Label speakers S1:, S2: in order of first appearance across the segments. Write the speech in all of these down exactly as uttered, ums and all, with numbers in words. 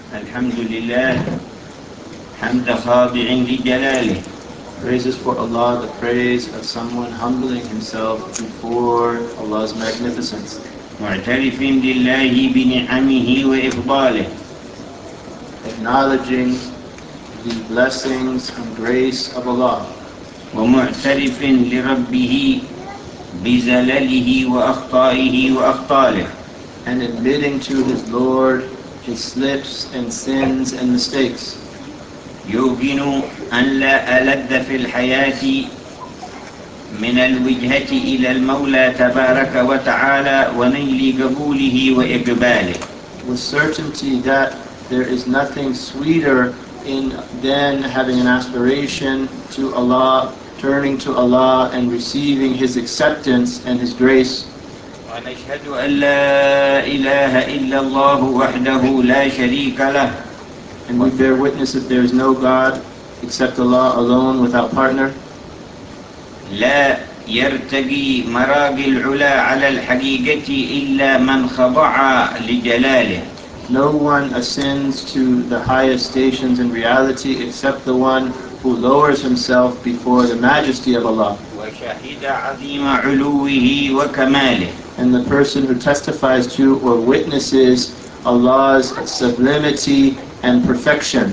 S1: الحمد لله حمد خاضع لجلاله.
S2: Praises for Allah, the praise of someone humbling himself before Allah's magnificence.
S1: معترف لله بنعمه وإفضاله.
S2: Acknowledging the blessings and grace of Allah.
S1: ومعترف لربه بزلله وأخطائه وأخطاله.
S2: And admitting to his Lord his slips and sins and mistakes.
S1: يوقن أن لا ألذ في الحياة من الوجهة إلى المولى تبارك وتعالى ونيل قبوله وإقباله.
S2: With certainty that there is nothing sweeter in than having an aspiration to Allah, turning to Allah and receiving His acceptance and His grace.
S1: ونشهد أن لا إله إلا الله وحده لا شريك له.
S2: And we bear witness that there is no God except Allah alone without partner.
S1: لا يرتقي مراقي العلا على الحقيقة إلا من خضع لجلاله.
S2: No one ascends to the highest stations in reality except the one who lowers himself before the majesty of Allah.
S1: وشهد عظيم علوه وكماله.
S2: And the person who testifies to or witnesses Allah's sublimity and perfection.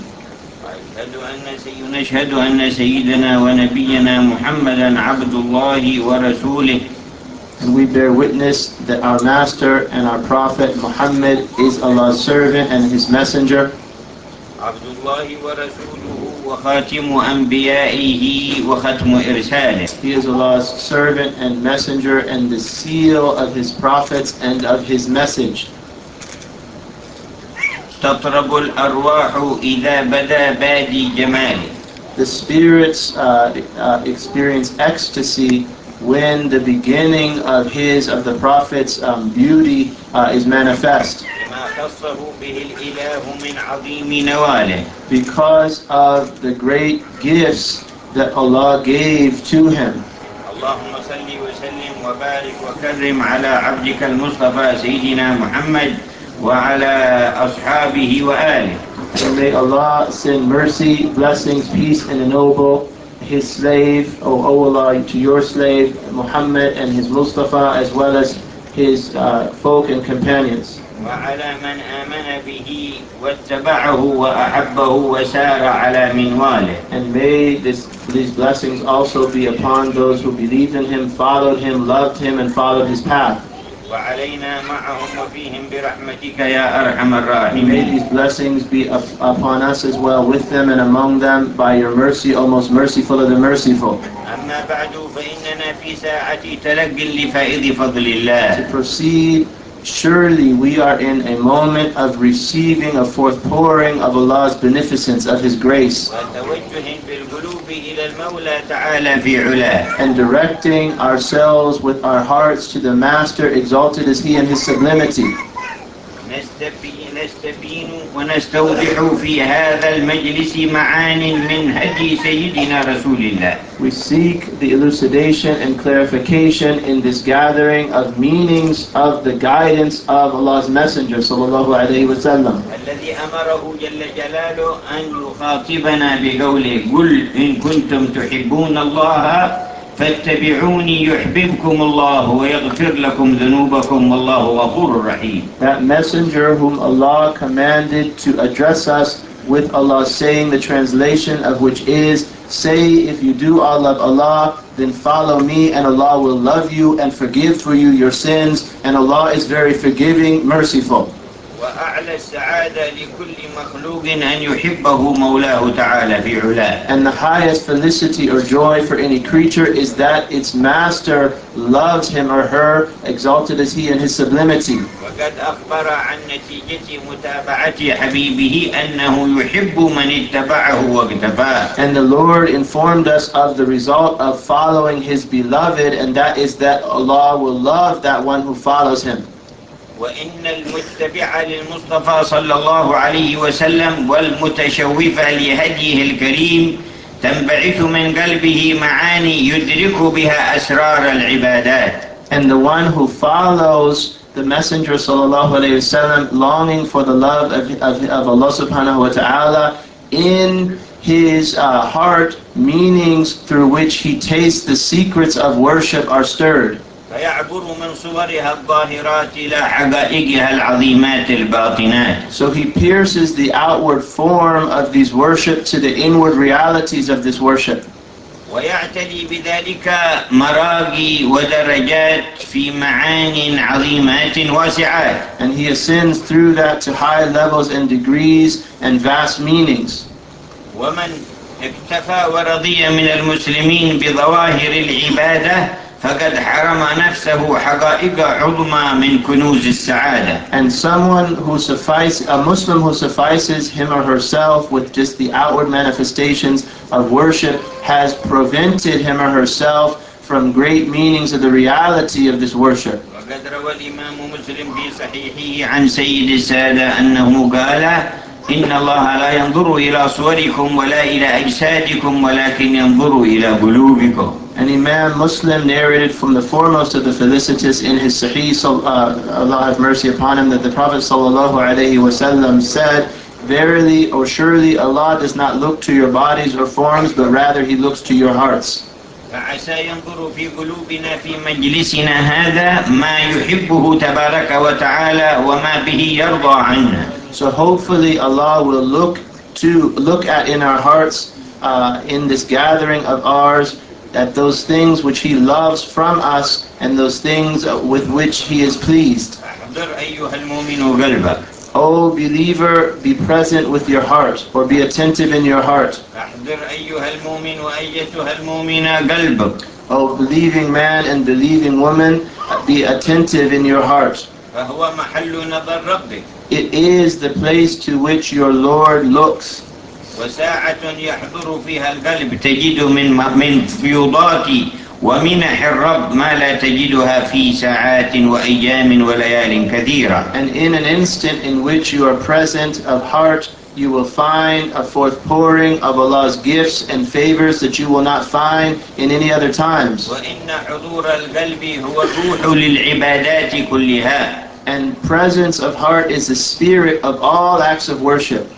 S1: نشهد أن سيدنا ونبينا محمدا عبد الله ورسوله.
S2: And we bear witness that our Master and our Prophet Muhammad is Allah's servant and His messenger.
S1: عبد الله ورسوله وخاتم أنبيائه وختم إرساله.
S2: He is Allah's servant and messenger and the seal of His prophets and of His message.
S1: تطرب الأرواح إذا بدا بادي جماله.
S2: The spirits uh, uh, experience ecstasy when the beginning of his, of the Prophet's um, beauty uh, is manifest. Because of the great gifts that Allah gave to him.
S1: اللهم صل وسلم وبارك وكرم على عبدك المصطفى سيدنا محمد وعلى أصحابه وآله.
S2: And may Allah send mercy, blessings, peace, and ennoble His slave, O O Allah, to your slave Muhammad and his Mustafa, as well as his uh, folk and companions.
S1: وعلى من آمن به واتبعه وأحبه وسار على منواله.
S2: And may this, these blessings also be upon those who believed in him, followed him, loved him, and followed his path.
S1: وعلينا معهم وفيهم برحمتك يا أرحم الراحمين.
S2: May these blessings be up, upon us as well, with them and among them, by your mercy, O most merciful of the merciful.
S1: أما بعد فإننا في ساعة تلقٍ لفائض فضل الله.
S2: To proceed, surely we are in a moment of receiving a forthpouring of Allah's beneficence, of His grace.
S1: وتوجه بالقلوب إلى المولى تعالى في علاه.
S2: And directing ourselves with our hearts to the Master, exalted is He in His sublimity.
S1: نستبين ونستوضح في هذا المجلس معان من هدي سيدنا رسول الله.
S2: We seek the elucidation and clarification in this gathering of meanings of the guidance of Allah's Messenger sallallahu alaihi wasallam.
S1: الذي أمره جل جلاله أن يخاطبنا بقوله قل إن كنتم تحبون الله فاتبعوني يحببكم الله ويغفر لكم ذنوبكم والله غفور رحيم.
S2: That messenger whom Allah commanded to address us with Allah saying, the translation of which is, say, if you do all love Allah, then follow me and Allah will love you and forgive for you your sins, and Allah is very forgiving, merciful.
S1: وأعلى السعادة لكل مخلوق أن يحبه مولاه تعالى في علاه.
S2: And the highest felicity or joy for any creature is that its master loves him or her, exalted is he in his sublimity.
S1: وقد أخبر عن نتيجة متابعة حبيبه أنه يحب من اتبعه واقتفاه.
S2: And the Lord informed us of the result of following his beloved, and that is that Allah will love that one who follows him.
S1: وإن المتبع للمصطفى صلى الله عليه وسلم والمتشوف لهديه الكريم تنبعث من قلبه معاني يدرك بها أسرار العبادات.
S2: And the one who follows the Messenger sallallahu alayhi wasallam longing for the love of, of, of Allah subhanahu wa ta'ala in his uh, heart, meanings through which he tastes the secrets of worship are stirred.
S1: فيعبر من صورها الظاهرات إلى حقائقها العظيمات الباطنات.
S2: So he pierces the outward form of these worship to the inward realities of this worship.
S1: ويعتلي بذلك مراقي ودرجات في معان عظيمات واسعات.
S2: And he ascends through that to high levels and degrees and vast meanings.
S1: ومن اكتفى ورضي من المسلمين بظواهر العبادة فقد حرم نفسه حقائق عظمى من كنوز السعادة.
S2: And someone who suffice, a Muslim who suffices him or herself with just the outward manifestations of worship has prevented him or herself from great meanings of the reality of this worship.
S1: وقد روى الإمام مسلم في صحيحه عن سيد السادة أنه قال: إن الله لا ينظر إلى صوركم ولا إلى أجسادكم ولكن ينظر إلى قلوبكم.
S2: An Imam Muslim narrated from the foremost of the felicitous in his Sahih, uh, Allah have mercy upon him, that the Prophet sallallahu alaihi wasallam said, "Verily or surely Allah does not look to your bodies or forms, but rather He looks to your hearts."
S1: فعسى ينظر في قلوبنا في مجلسنا هذا ما يحبه تبارك وتعالى وما به يرضى عنا.
S2: So hopefully Allah will look to look at in our hearts uh, in this gathering of ours at those things which He loves from us and those things with which He is pleased.
S1: احضر أيها المؤمن قلبك.
S2: O believer, be present with your heart, or be attentive in your heart.
S1: احضر أيها المؤمن وأيتها المؤمنة قلبك.
S2: O believing man and believing woman, be attentive in your heart.
S1: فهو محل نظر ربك.
S2: It is the place to which your Lord looks.
S1: وساعة يحضر فيها القلب تجد من من فيوضات ومنح الرب ما لا تجدها في ساعات وأيام وليال كثيرة.
S2: And in an instant in which you are present of heart, you will find a forthpouring of Allah's gifts and favors that you will not find in any other times.
S1: وإن حضور القلب هو الروح للعبادات كلها.
S2: And presence of heart is the spirit of all acts of worship.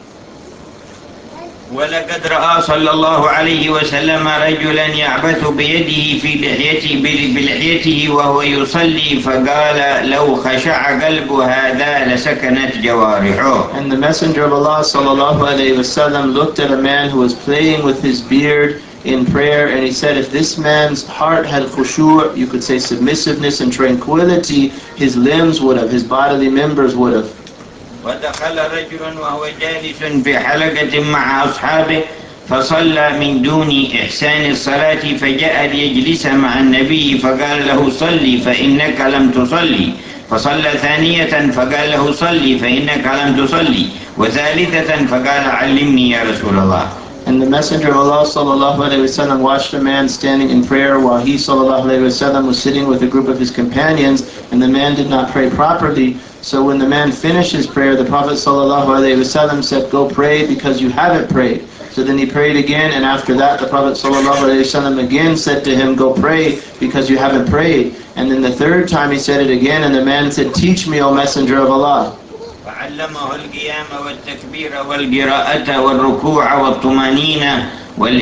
S1: ولقد رأى صلى الله عليه وسلم رجلا يعبث بيده في لحيته بلحيته وهو يصلي فقال لو خشع قلب هذا لسكنت جوارحه.
S2: And the Messenger of Allah sallallahu alaihi wasallam looked at a man who was playing with his beard in prayer, and he said, if this man's heart had khushu', you could say submissiveness and tranquility, his limbs would have, his bodily members would have.
S1: ودخل رجل وهو جالس في حلقة مع أصحابه فصلى من دون إحسان الصلاة فجاء ليجلس مع النبي فقال له صلي فإنك لم تصلي فصلى ثانية فقال له صلي فإنك لم تصلي وثالثة فقال علمني يا رسول الله.
S2: And the Messenger of Allah sallallahu alaihi wasallam watched a man standing in prayer while he sallallahu alaihi wasallam was sitting with a group of his companions, and the man did not pray properly. So when the man finished his prayer, the Prophet sallallahu alaihi wasallam said, go pray because you haven't prayed. So then he prayed again, and after that the Prophet sallallahu alaihi wasallam again said to him, go pray because you haven't prayed. And then the third time he said it again, and the man said, teach me, O Messenger of Allah.
S1: فعلمه القيام والتكبير والقراءة والركوع والطمانينة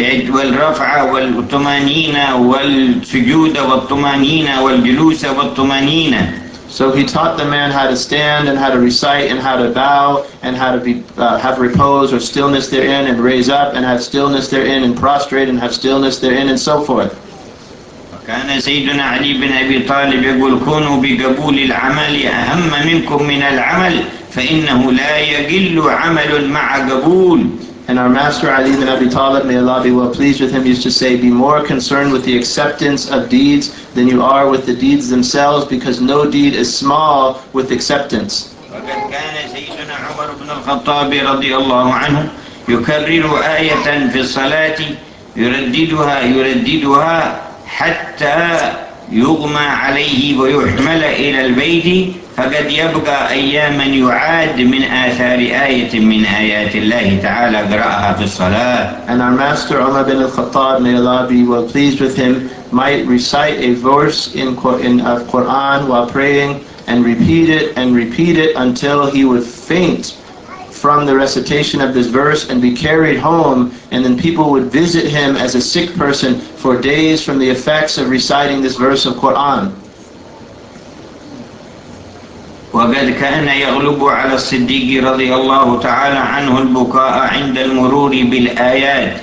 S1: والرفع والطمانينة والسجود والطمانينة والجلوس والطمانينة.
S2: So he taught the man how to stand and how to recite and how to bow and how to be uh, have repose or stillness therein and raise up and have stillness therein and prostrate and have stillness therein and so forth.
S1: كان سيدنا علي بن أبي طالب يقول كونوا بقبول العمل أهم منكم من العمل فإنه لا يقل عمل مع قبول.
S2: And our master Ali ibn Abi Talib, may Allah be well pleased with him, used to say, be more concerned with the acceptance of deeds than you are with the deeds themselves, because no deed is small with acceptance.
S1: وقد كان سيدنا عمر بن الخطاب رضي الله عنه يكرر آية في الصلاة يرددها يرددها حتى يغمى عليه ويحمل إلى البيت فقد يبقى أياما يعاد من آثار آية من آيات الله تعالى قرأها في الصلاة.
S2: And our master Umar bin al-Khattab, may Allah be well pleased with him, might recite a verse in, in of Quran while praying and repeat it and repeat it until he would faint from the recitation of this verse and be carried home, and then people would visit him as a sick person for days from the effects of reciting this verse of Quran.
S1: وقد كان يغلب على الصديق رضي الله تعالى عنه البكاء عند المرور بالآيات.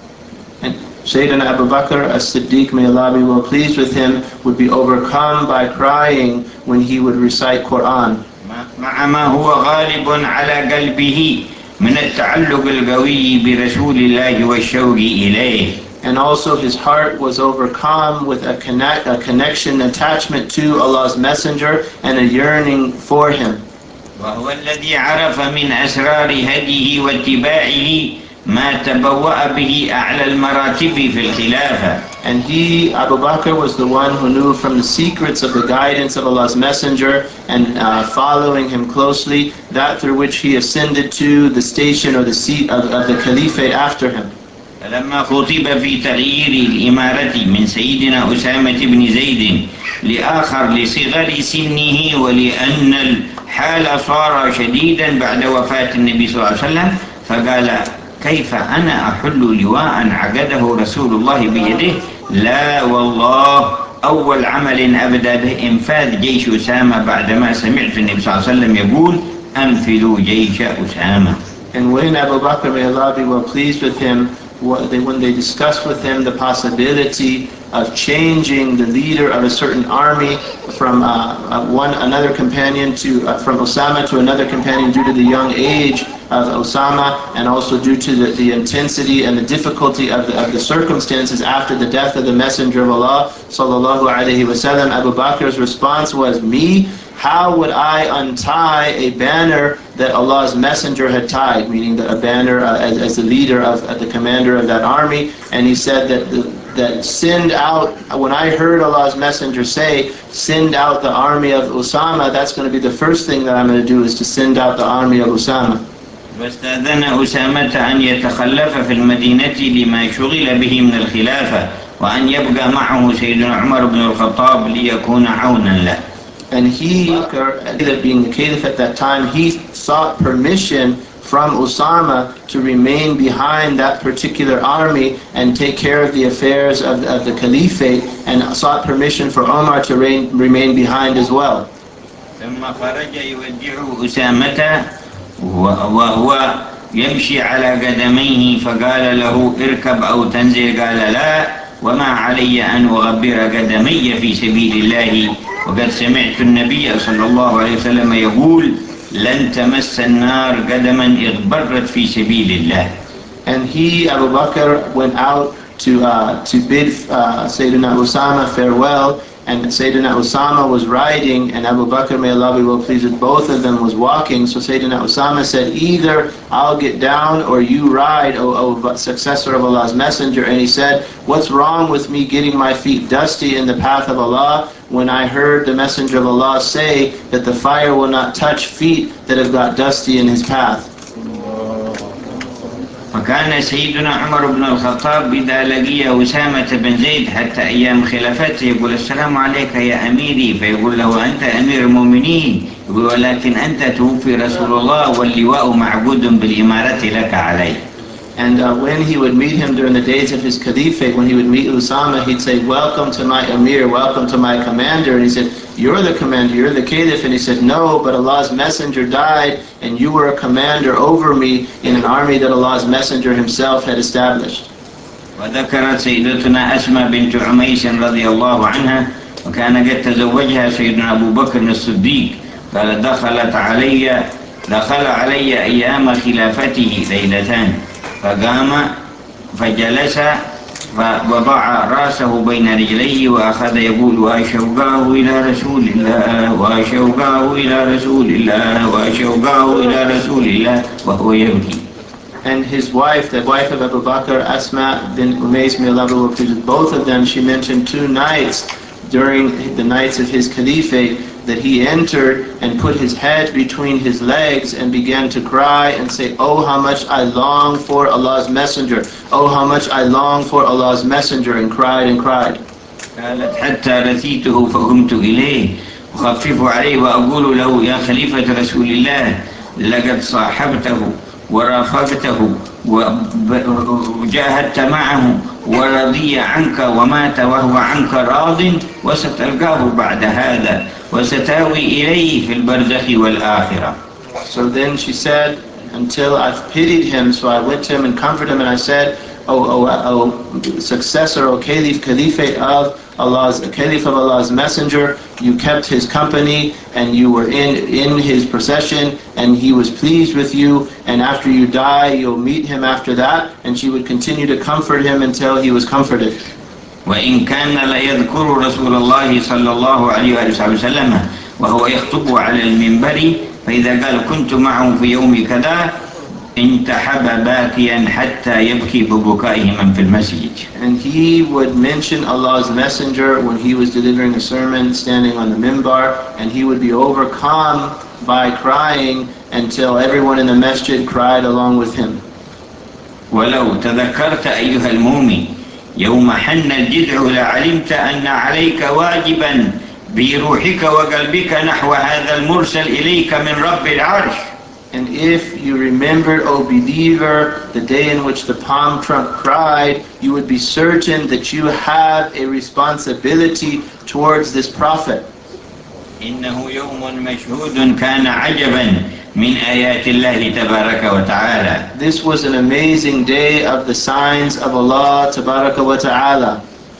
S2: And Sayyidina Abu Bakr as-Siddiq, may Allah be well pleased with him, would be overcome by crying when he would recite Quran.
S1: مع ما هو غالب على قلبه من التعلق القوي برسول الله والشوق إليه.
S2: And also his heart was overcome with a, connect, a connection, attachment to Allah's Messenger and a yearning for him.
S1: وهو الذي عرف من أسرار هديه واتباعه ما تبوأ به أعلى المراتب في الخلافة.
S2: And he, Abu Bakr, was the one who knew from the secrets of the guidance of Allah's Messenger and uh, following him closely, that through which he ascended to the station or the seat of, of the caliphate after him.
S1: فلما خطب في تغيير الإمارة من سيدنا أسامة بن زيد لآخر لصغر سنه ولأن الحال صار شديدا بعد وفاة النبي صلى الله عليه وسلم، فقال: كيف أنا أحل لواء عقده رسول الله بيده؟ لا والله، أول عمل أبدأ به إنفاذ جيش أسامة بعدما سمعت النبي صلى الله عليه وسلم يقول: أنفذوا جيش أسامة.
S2: And when Abu Bakr, may Allah be well pleased with him, what they, when they discussed with him the possibility of changing the leader of a certain army from uh, uh, one another companion to uh, from Osama to another companion due to the young age of Osama, and also due to the, the intensity and the difficulty of the, of the circumstances after the death of the Messenger of Allah sallallahu alaihi wasallam, Abu Bakr's response was, me? How would I untie a banner that Allah's Messenger had tied, meaning that a banner uh, as, as the leader of uh, the commander of that army? And he said that the, that send out, when I heard Allah's Messenger say, send out the army of Osama, that's going to be the first thing that I'm going to do, is to send out the army of Osama.
S1: واستأذن أسامة أن يتخلف في المدينة لما شغل به من الخلافة وأن يبقى معه سيدنا عمر بن الخطاب ليكون عونا له.
S2: And he, being the caliph at that time, he sought permission from Osama to remain behind that particular army and take care of the affairs of, of the caliphate, and sought permission for Omar to reign, remain behind as well.
S1: ثم خرج يودع أسامة وهو يمشي على قدميه فقال له: اركب أو تنزل. قال: لا، وما علي أن أغبر قدمي في سبيل الله، وقد سمعت النبي صلى الله عليه وسلم يقول: لن تمس النار قدما اغبرت في سبيل الله.
S2: And he, Abu Bakr, went out to uh, to bid uh, Sayyidina Osama farewell, and Sayyidina Osama was riding, and Abu Bakr, may Allah be well pleased with both of them, was walking. So Sayyidina Osama said, either I'll get down or you ride, O, o successor of Allah's Messenger. And he said, what's wrong with me getting my feet dusty in the path of Allah when I heard the Messenger of Allah say that the fire will not touch feet that have got dusty in his path?
S1: وكان سيدنا عمر بن الخطاب إذا لقي أسامة بن زيد حتى أيام خلافته يقول: السلام عليك يا أميري، فيقول له: أنت أمير المؤمنين، يقول: ولكن أنت توفي رسول الله واللواء معبود بالإمارة لك عليه.
S2: And uh, when he would meet him during the days of his caliphate, when he would meet Usama, he'd say, welcome to my emir, welcome to my commander. And he said, you're the commander, you're the caliph. And he said, no, but Allah's messenger died, and you were a commander over me in an army that Allah's messenger himself had established.
S1: وذكرت سيدتنا أسماء بنت عميس رضي الله عنها، وكان قد تزوجها سيدنا أبو بكر الصديق، قال: دخلت علي دخل علي أيام خلافته ليلتان، فقام فجلس فوضع رأسه بين رجليه وأخذ يقول: وأشوقاه إلى رسول الله، وأشوقاه إلى رسول الله، وأشوقاه إلى رسول الله، وهو يبكي.
S2: And his wife, the wife of Abu Bakr, Asma bin Umays, may Allah be pleased with both of them, she mentioned two nights during the nights of his caliphate that he entered and put his head between his legs and began to cry and say, oh, how much I long for Allah's messenger, oh, how much I long for Allah's messenger, and cried and cried.
S1: قالت: حتى رثيته فقمت إليه أخفف عليه وأقول له يا خليفة رسول الله لقد صاحبته ورافقته وجاهدت معه ورضي عنك ومات وهو عنك راض وستلقاه بعد هذا وستاوي إليه في البرزخ والآخرة.
S2: So then she said, until I've pitied him, so I went to him and comforted him, and I said, O, o, o successor, O Caliph, Caliphate of Allah's, Caliph of Allah's Messenger, you kept his company, and you were in, in his procession, and he was pleased with you, and after you die, you'll meet him after that. And she would continue to comfort him until he was comforted.
S1: وإن كان لا يذكر رسول الله صلى الله عليه وسلم وهو يخطب على المنبر فإذا قال كنت معه في يوم كذا انتحب باكيا حتى يبكي ببكائه من في المسجد.
S2: And he would mention Allah's Messenger when he was delivering a sermon, standing on the minbar, and he would be overcome by crying until everyone in the masjid cried along with him.
S1: ولو تذكرت أيها المؤمن يوم حن الجذع لعلمت أن عليك واجبا بروحك وقلبك نحو هذا المرسل إليك من رب العرش.
S2: And if you remembered, O believer, the day in which the palm trunk cried, you would be certain that you have a responsibility towards this prophet.
S1: إنه يوم مشهود كان عجبا من آيات الله تبارك وتعالى.
S2: This was an amazing day of the signs of Allah tabaraka wa ta'ala.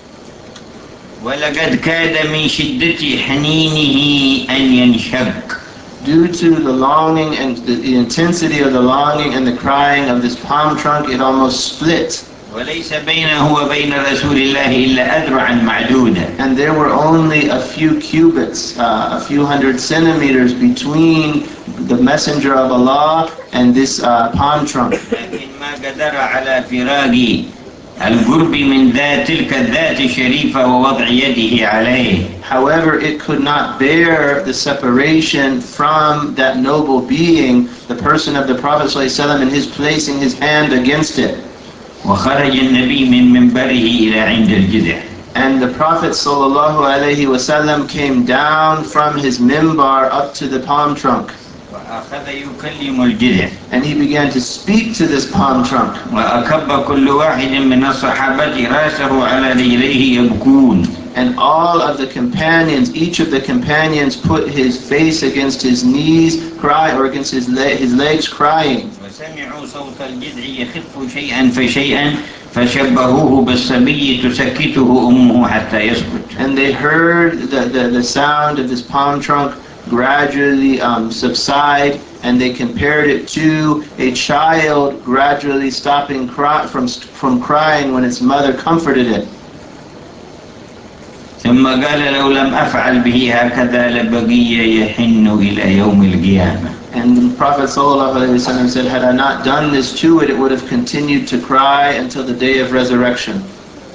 S1: ولقد كاد من شدة حنينه أن ينشق.
S2: Due to the longing and the intensity of the longing and the crying of this palm trunk, it almost split.
S1: وليس بينه وبين رسول الله إلا أذرعا معدودة.
S2: And there were only a few cubits, uh, a few hundred centimeters between the messenger of Allah and this uh, palm trunk.
S1: لكن ما قدر على فراق القرب من ذات تلك الذات الشريفة ووضع يده عليه.
S2: However, it could not bear the separation from that noble being, the person of the Prophet ﷺ, and his placing his hand against it.
S1: وخرج النبي من منبره إلى عند الجذع.
S2: And the Prophet ﷺ came down from his mimbar up to the palm trunk.
S1: وأخذ يكلم الجذع.
S2: And he began to speak to this palm trunk.
S1: وأكب كل واحد من الصحابة رأسه على رجليه يبكون.
S2: And all of the companions, each of the companions put his face against his knees, cry, or against his, le his legs, crying.
S1: وسمعوا صوت الجذع يخف شيئا فشيئا فشبهوه بالصبي تسكته أمه حتى يسكت.
S2: And they heard the, the, the sound of this palm trunk gradually um, subside, and they compared it to a child gradually stopping cry, from, from crying when its mother comforted it.
S1: ثم قال لو لم أفعل به هكذا لبقي يحن إلى يوم القيامة.
S2: And the Prophet ﷺ said, had I not done this to it, it would have continued to cry until the day of resurrection.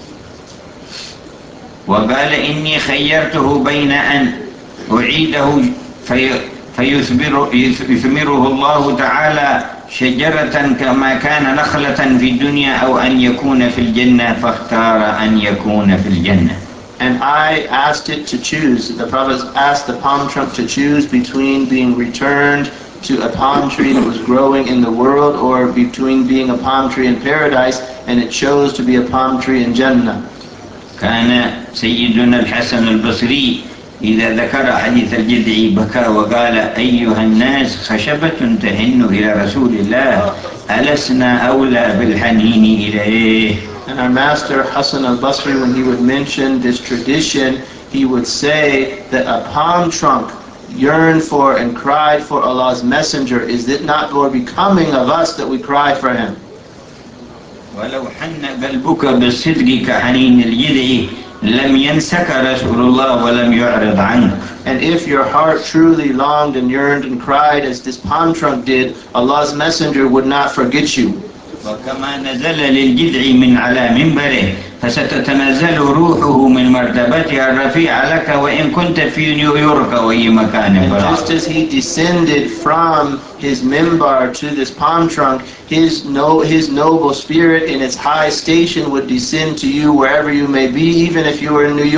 S1: وقال إني خيرته بين أن أعيده في فيثمر يثمره الله تعالى شجرة كما كان نخلة في الدنيا أو أن يكون في الجنة فاختار أن يكون في الجنة.
S2: And I asked it to choose. The Prophet asked the palm trunk to choose between being returned to a palm tree that was growing in the world or between being a palm tree in paradise, and it chose to be a palm tree in Jannah.
S1: كان سيدنا الحسن البصري إذا ذكر حديث الجذع بكى وقال أيها الناس خشبة تهن إلى رسول الله ألسنا أولى بالحنين إليه.
S2: And our master Hassan al-Basri, when he would mention this tradition, he would say that a palm trunk yearned for and cried for Allah's Messenger. Is it not more becoming of us that we cry for him?
S1: ولو حن قلبك بالصدق كحنين الجذع لم ينسك رسول الله ولم يعرض عنك.
S2: And if your heart truly longed and yearned and cried as this palm trunk did, Allah's Messenger would not forget you.
S1: وكما نزل للجذع من على منبره فستتنزل روحه من مرتبتها الرفيعة لك وإن كنت في نيويورك أو أي مكان.
S2: And just as he descended from his mimbar to this palm trunk, his, no, his noble spirit in its high station would descend to you wherever you may be, even if you were in New York.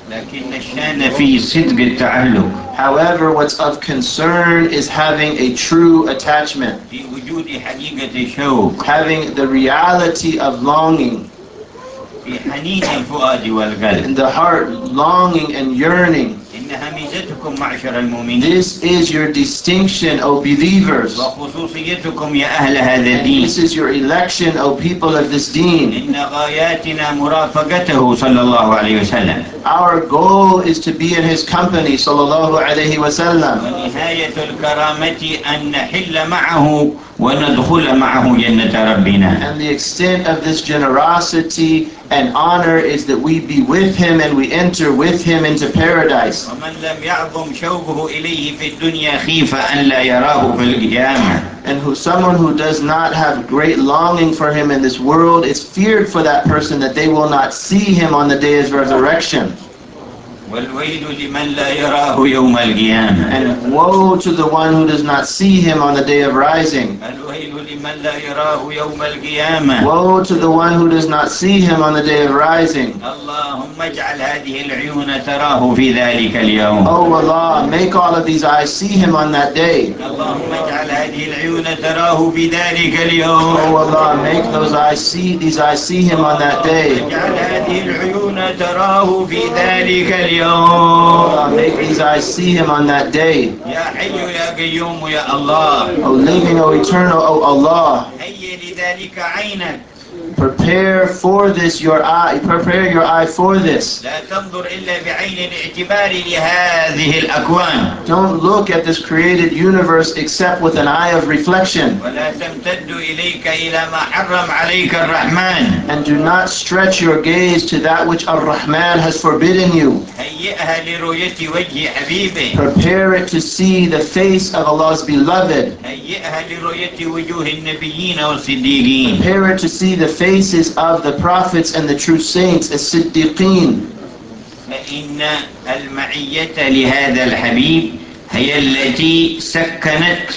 S1: لكن الشأن في صدق التعلق.
S2: However, what's of concern is having a true attachment,
S1: في وجود حقيقة الشوق.
S2: having the reality of longing
S1: في حنين الفؤاد والقلب.
S2: in the heart, longing and yearning.
S1: إنها ميزتكم معشر المؤمنين.
S2: This is your distinction, O believers.
S1: وخصوصيتكم يا أهل هذا
S2: And
S1: الدين.
S2: this is your election, O people of this deen.
S1: إن غاياتنا مرافقته صلى الله عليه وسلم.
S2: Our goal is to be in his company, sallallahu alayhi wa sallam.
S1: ونهاية الكرامة أن نحل معه وندخل معه جنة ربنا.
S2: And the extent of this generosity and honor is that we be with him and we enter with him into paradise.
S1: ومن لم يعظم شوقه إليه في الدنيا خيف أن لا يراه في القيامة.
S2: And who someone who does not have great longing for him in this world, is feared for that person that they will not see him on the day of resurrection.
S1: والويل لمن لا يراه يوم القيامة.
S2: And woe to the one who does not see him on the day of rising.
S1: الويل لمن لا يراه يوم القيامة.
S2: Woe to the one who does not see him on the day of rising.
S1: اللهم اجعل هذه العيون تراه في ذلك اليوم.
S2: Oh Allah, make all of these eyes see him on that day.
S1: اللهم اجعل هذه العيون تراه في ذلك اليوم.
S2: Oh Allah, make those eyes see these eyes see him on that day.
S1: اجعل هذه العيون تراه في ذلك اليوم.
S2: Allah, make these eyes see him on that day.
S1: يا حي يا قيوم يا الله.
S2: O living, O eternal, O Allah,
S1: هيئ لذلك عينك.
S2: prepare for this your eye, prepare your eye for this.
S1: لا تنظر إلا بعين الاعتبار لهذه الأكوان.
S2: Don't look at this created universe except with an eye of reflection.
S1: ولا تمتد إليك إلى ما حرم عليك الرحمن.
S2: And do not stretch your gaze to that which Ar-Rahman has forbidden you.
S1: هيئها لرؤية وجه حبيبه.
S2: Prepare it to see the face of Allah's beloved.
S1: هيئها لرؤية وجوه النبيين والصديقين.
S2: Prepare it to see the faces of the prophets and the true saints, as Siddiqeen.
S1: فإن المعية لهذا الحبيب هي التي سكنت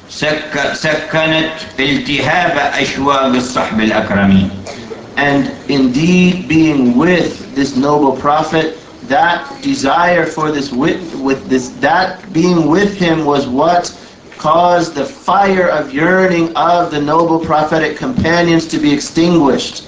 S1: سك سكنت التهاب أشواق الصحب الأكرمين.
S2: And indeed, being with this noble prophet, that desire for this with, with this that being with him was what caused the fire of yearning of the noble prophetic companions to be extinguished.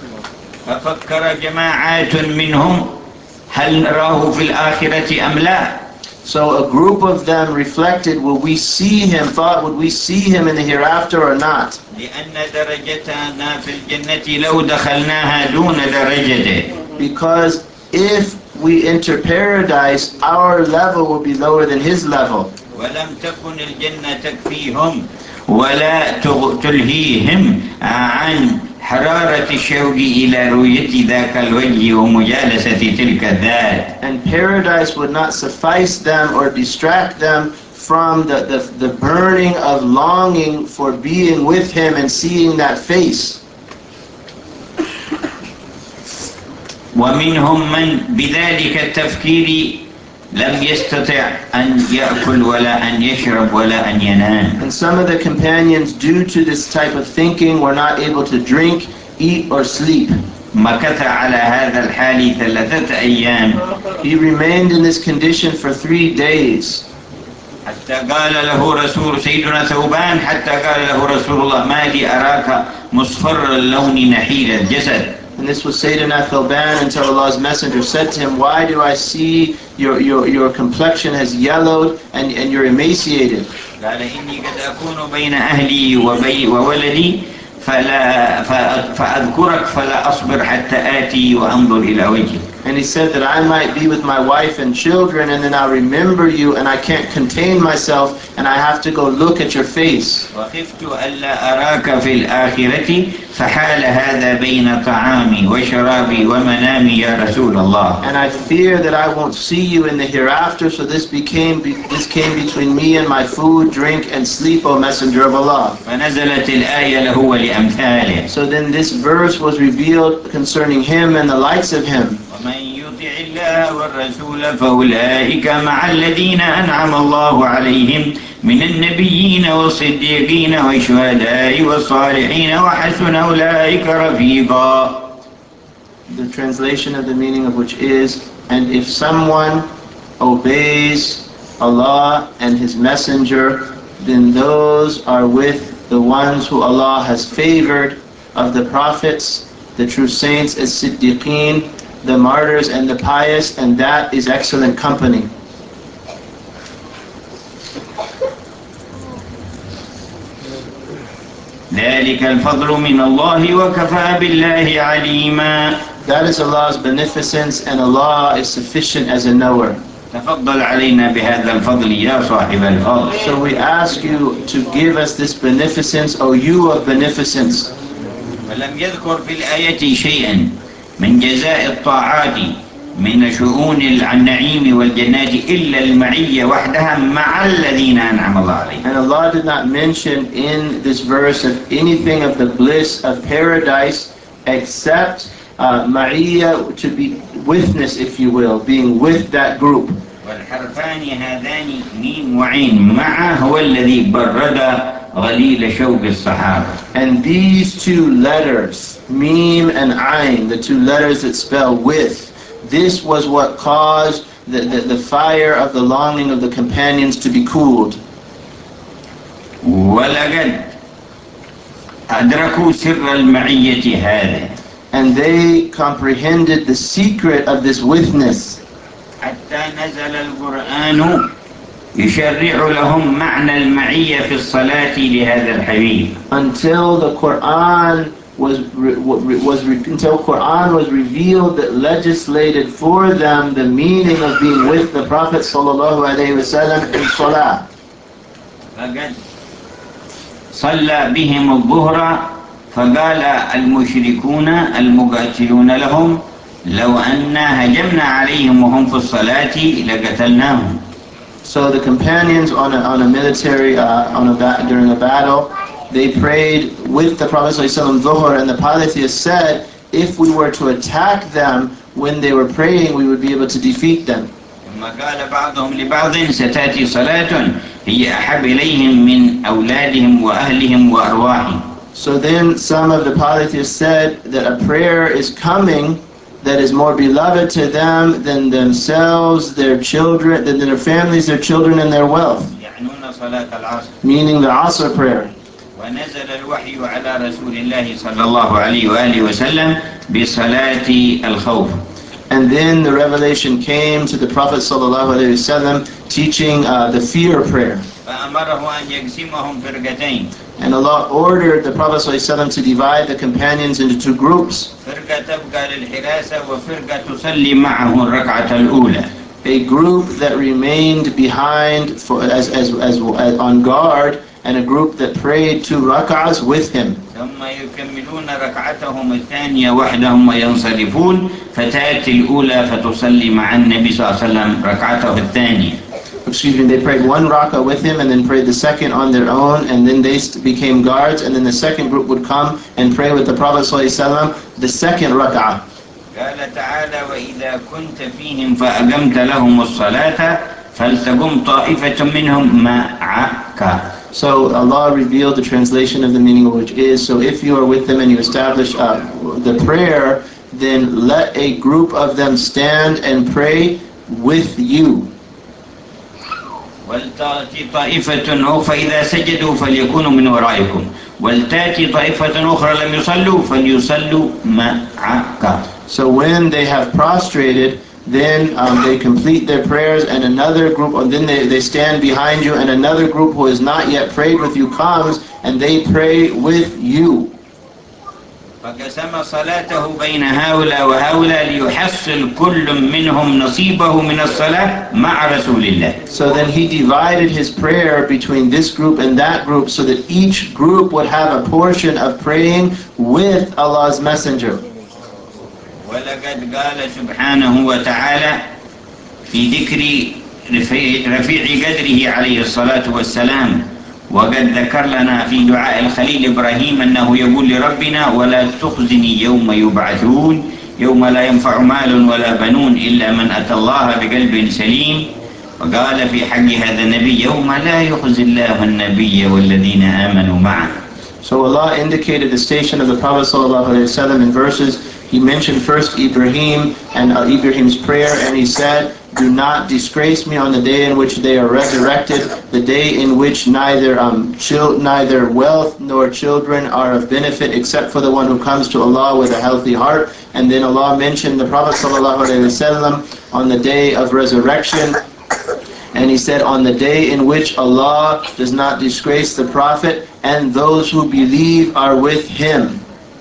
S1: ففكر جماعات منهم هل نراه في الآخرة أم لا.
S2: So a group of them reflected, will we see him, thought, would we see him in the hereafter or not?
S1: لأن درجتنا في الجنة لو دخلناها دون درجته.
S2: Because if we enter paradise, our level will be lower than his level.
S1: ولم تكن الجنة تكفيهم ولا تلهيهم عن حرارة الشوق إلى رؤية ذاك الوجه ومجالسة تلك الذات.
S2: And paradise would not suffice them or distract them from the, the, the burning of longing for being with him and seeing that face.
S1: ومنهم من بذلك التفكير لم يستطع أن يأكل ولا أن يشرب ولا أن ينام.
S2: And some of the companions, due to this type of thinking, were not able to drink, eat, or sleep.
S1: مكث على هذا الحال ثلاثة أيام.
S2: He remained in this condition for three days.
S1: حتى قال له رسول سيدنا ثوبان حتى قال له رسول الله ما لي أراك مصفر اللون نحيل الجسد.
S2: And this was Sayyidina Thawban until Allah's Messenger said to him, why do I see your, your, your complexion has yellowed and, and you're emaciated?
S1: قال إني قد أكون بين أهلي وبي وولدي فلا فأذكرك فلا أصبر حتى آتي وأنظر إلى وجهك.
S2: And he said that I might be with my wife and children and then I'll remember you and I can't contain myself and I have to go look at your face.
S1: وخفت ألا أراك في الآخرة فحال هذا بين طعامي وشرابي ومنامي يا رسول الله.
S2: And I fear that I won't see you in the hereafter, so this became this came between me and my food, drink, and sleep, O Messenger of Allah.
S1: فنزلت الآية له ولأمثاله.
S2: So then this verse was revealed concerning him and the likes of him.
S1: ومن يطع الله والرسول فأولئك مع الذين أنعم الله عليهم من النبيين والصديقين والشهداء والصالحين وحسن أولئك رفيقا.
S2: The translation of the meaning of which is, And if someone obeys Allah and His Messenger, then those are with the ones who Allah has favored of the prophets, the true saints as Siddiqeen, the martyrs and the pious, and that is excellent company.
S1: ذلك الفضل من الله وكفى بالله عليما.
S2: That is Allah's beneficence, and Allah is sufficient as a knower.
S1: تفضل علينا بهذا الفضل يا صاحب الفضل.
S2: So we ask you to give us this beneficence, O you of beneficence.
S1: ولم يذكر في الآية شيئا من جزاء الطاعات من شؤون النعيم والجنات إلا المعية وحدها مع الذين أنعم الله عليهم.
S2: And Allah did not mention in this verse of anything of the bliss of paradise except uh, Ma'iyya, to be witness, if you will, being with that group.
S1: والحرفان هذان ميم وعين مع هو الذي برد غليل شوق الصحابة.
S2: And these two letters, Mim and Ain, the two letters that spell with, this was what caused the, the, the fire of the longing of the companions to be cooled.
S1: ولقد أدركوا سر المعية هذا.
S2: And they comprehended the secret of this witness.
S1: حتى نزل القرآن يشرع لهم معنى المعية في الصلاة لهذا الحبيب.
S2: Until the Quran was was until Quran was revealed that legislated for them the meaning of being with the Prophet sallallahu alaihi wasallam in salah.
S1: فقد صلى بهم الظهر فقال المشركون المقاتلون لهم لو أننا هجمنا عليهم وهم في الصلاة لقتلناهم.
S2: So the companions on a, on a military uh, on a ba- during a battle, they prayed with the Prophet ﷺ Dhuhr, and the polytheists said, if we were to attack them when they were praying, we would be able to defeat them.
S1: ثم قال بعضهم لبعض ستأتي صلاة هي أحب إليهم من أولادهم وأهلهم وأرواحهم.
S2: So then some of the polytheists said that a prayer is coming that is more beloved to them than themselves, their children, than their families, their children, and their wealth.
S1: يعنون صلاة العصر.
S2: Meaning the Asr prayer.
S1: ونزل الوحي على رسول الله صلى الله عليه وآله وسلم بصلاة الخوف.
S2: And then the revelation came to the Prophet sallallahu alaihi wasallam teaching uh, the fear prayer.
S1: فأمره أن يقسمهم فرقتين.
S2: And Allah ordered the Prophet ﷺ to divide the companions into two groups.
S1: فرقة تبقى للحراسة وفرقة تصلي معه الركعة الأولى.
S2: A group that remained behind for, as, as, as, as on guard, and a group that prayed two rak'ahs with him.
S1: ثم يكملون ركعتهم الثانية وحدهم وينصرفون فتأتي الأولى فتصلي مع النبي صلى الله عليه وسلم ركعته الثانية.
S2: Excuse me, they prayed one rak'ah with him and then prayed the second on their own, and then they became guards, and then the second group would come and pray with the Prophet ﷺ the second rak'ah.
S1: قال تعالى وإذا كنت فيهم فأقمت لهم الصلاة فلتقم طائفة منهم معك.
S2: So Allah revealed the translation of the meaning of which is, so if you are with them and you establish uh, the prayer, then let a group of them stand and pray with you.
S1: ولتأتي طائفة فإذا سجدوا فليكونوا من ورائكم ولتأتي طائفة أخرى لم يصلوا فليصلوا معك.
S2: So when they have prostrated, then um, they complete their prayers, and another group, and then they, they stand behind you, and another group who has not yet prayed with you comes, and they pray with you.
S1: فقسم صلاته بين هؤلاء وهؤلاء ليحصل كل منهم نصيبه من الصلاة مع رسول الله.
S2: So then he divided his prayer between this group and that group, so that each group would have a portion of praying with Allah's Messenger.
S1: ولقد قال سبحانه وتعالى في ذكر رفيع قدره عليه الصلاة والسلام وقد ذكر لنا في دعاء الخليل إبراهيم أنه يقول لربنا ولا تخزني يوم يبعثون يوم لا ينفع مال ولا بنون إلا من أتى الله بقلب سليم. وقال في حق هذا النبي يوم لا يخزي الله النبي والذين آمنوا معه.
S2: So Allah indicated the station of the Prophet ﷺ in verses. he mentioned first Ibrahim and uh, Ibrahim's prayer, and he said, do not disgrace me on the day in which they are resurrected, the day in which neither um, chil- neither wealth nor children are of benefit except for the one who comes to Allah with a healthy heart. And then Allah mentioned the Prophet ﷺ on the day of resurrection, and he said, on the day in which Allah does not disgrace the Prophet and those who believe are with him.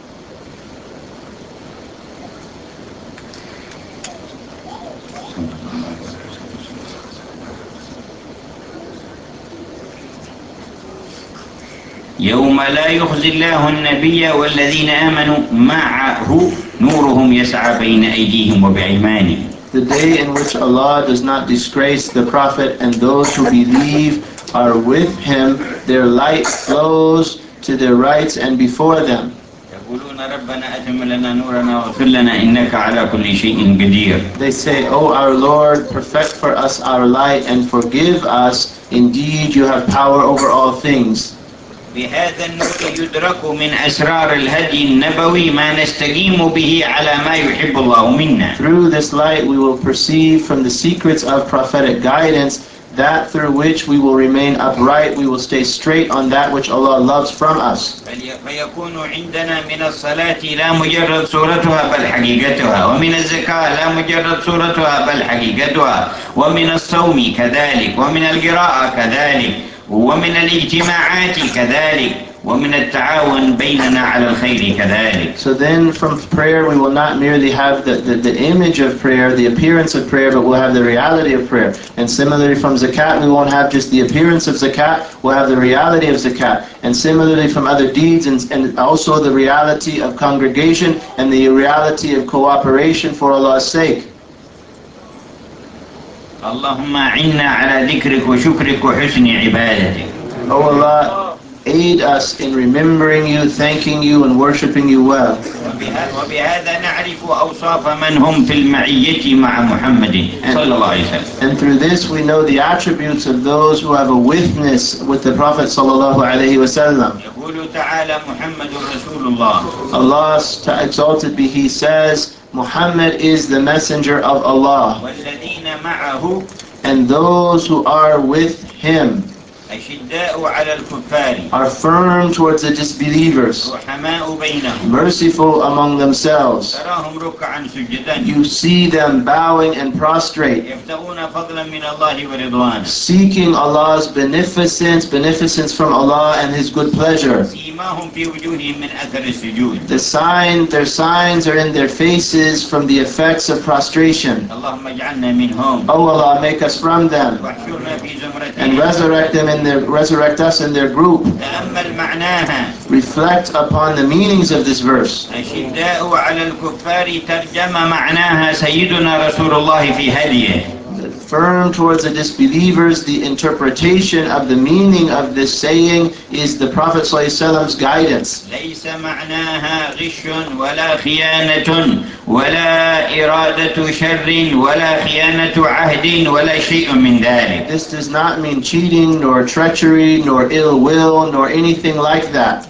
S1: يوم لا يخزي الله النبي والذين آمنوا معه نورهم يسعى بين أيديهم وبأيمانهم.
S2: The day in which Allah does not disgrace the Prophet and those who believe are with him, their light flows to their rights and before them.
S1: يقولون ربنا أتم لنا نورنا واغفر لنا إنك على كل شيء قدير.
S2: They say, O our Lord, perfect for us our light and forgive us. Indeed, you have power over all things.
S1: بهذا النور يدرك من أسرار الهدي النبوي ما نستقيم به على ما يحب الله منا.
S2: Through this light we will perceive from the secrets of prophetic guidance that through which we will remain upright, we will stay straight on that which Allah loves from us.
S1: فيكون عندنا من الصلاة لا مجرد صورتها بل حقيقتها، ومن الزكاة لا مجرد صورتها بل حقيقتها، ومن الصوم كذلك، ومن القراءة كذلك، ومن الاجتماعات كذلك، ومن التعاون بيننا على الخير كذلك.
S2: So then from prayer we will not merely have the, the, the image of prayer, the appearance of prayer, but we'll have the reality of prayer. And similarly from zakat we won't have just the appearance of zakat, we'll have the reality of zakat. And similarly from other deeds and, and also the reality of congregation and the reality of cooperation for Allah's sake.
S1: اللهم أعنا على ذكرك وشكرك وحسن عبادتك.
S2: Oh Allah, aid us in remembering you, thanking you, and worshiping you well.
S1: وبهذا نعرف أوصاف من هم في المعية مع محمد صلى الله عليه وسلم.
S2: And through this we know the attributes of those who have a witness with the Prophet sallallahu alaihi wasallam.
S1: يقول تعالى محمد رسول الله.
S2: Allah exalted be He says, Muhammad is the messenger of Allah.
S1: والذين معه,
S2: and those who are with him
S1: أشداء على الكفار,
S2: are firm towards the disbelievers,
S1: رحماء بينهم,
S2: merciful among themselves.
S1: تراهم ركعا سجدا,
S2: You see them bowing and prostrate,
S1: يبتغون فضلا من الله ورضوانه,
S2: seeking Allah's beneficence, beneficence from Allah and His good pleasure.
S1: سيماهم في وجوههم من أثر السجود.
S2: The sign, their signs are in their faces from the effects of prostration.
S1: اللهم اجعلنا منهم.
S2: Oh Allah, make us from them
S1: واحشرنا في زمرتهم.
S2: and resurrect them in their, resurrect us in their group.
S1: تأمل معناها.
S2: Reflect upon the meanings of this verse.
S1: أشداء على الكفار ترجم معناها سيدنا رسول الله في هديه.
S2: Firm towards the disbelievers, the interpretation of the meaning of this saying is the Prophet ﷺ's guidance.
S1: ليس معناها غش ولا خيانة ولا إرادة شر ولا خيانة عهد ولا شيء من ذلك.
S2: This does not mean cheating, nor treachery, nor ill will, nor anything like that.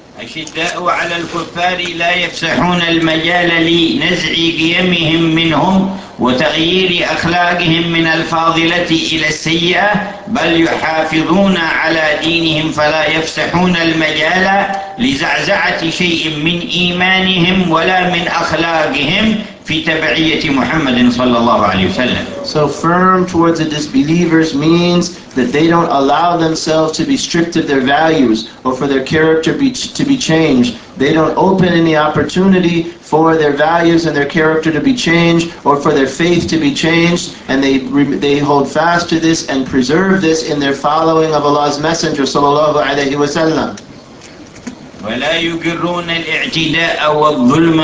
S1: أشداء على الكفار لا يفسحون المجال لنزع قيمهم منهم وتغيير أخلاقهم من الفاضلة إلى السيئة، بل يحافظون على دينهم فلا يفسحون المجال لزعزعة شيء من إيمانهم ولا من أخلاقهم في تبعية محمد صلى الله عليه وسلم.
S2: So firm towards the disbelievers means that they don't allow themselves to be stripped of their values or for their character be, to be changed. They don't open any opportunity for their values and their character to be changed or for their faith to be changed, and they they hold fast to this and preserve this in their following of Allah's Messenger sallallahu alaihi wasallam.
S1: ولا يقرون الاعتداء والظلم